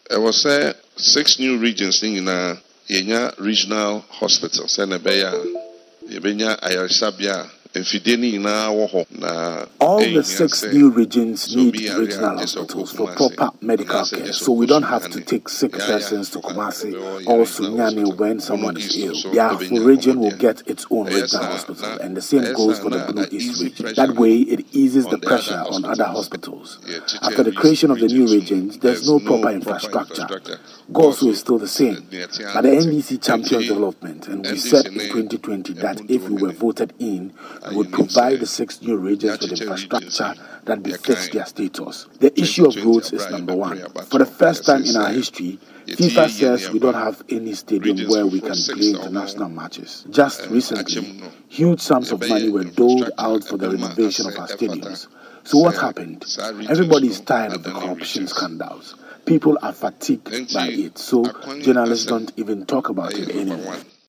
was 6 new regions in Yenya regional hospitals. And Yebenya Ayasabia. All the 6 new regions need regional hospitals for proper medical care, so we don't have to take sick persons to Kumasi or Sunyani when someone is ill. The Afro region will get its own regional hospital, and the same goes for the Blue East region. That way, it eases the pressure on other hospitals. After the creation of the new regions, there's no proper infrastructure. Goals is still the same, but the NDC champions development, and we said in 2020 that if we were voted in, we would provide the 6 new regions with infrastructure that befits their status. The issue of roads is number one. For the first time in our history, FIFA says we don't have any stadium where we can play international matches. Just recently, huge sums of money were doled out for the renovation of our stadiums. So what happened? Everybody is tired of the corruption scandals. People are fatigued by it, so journalists don't even talk about it anymore.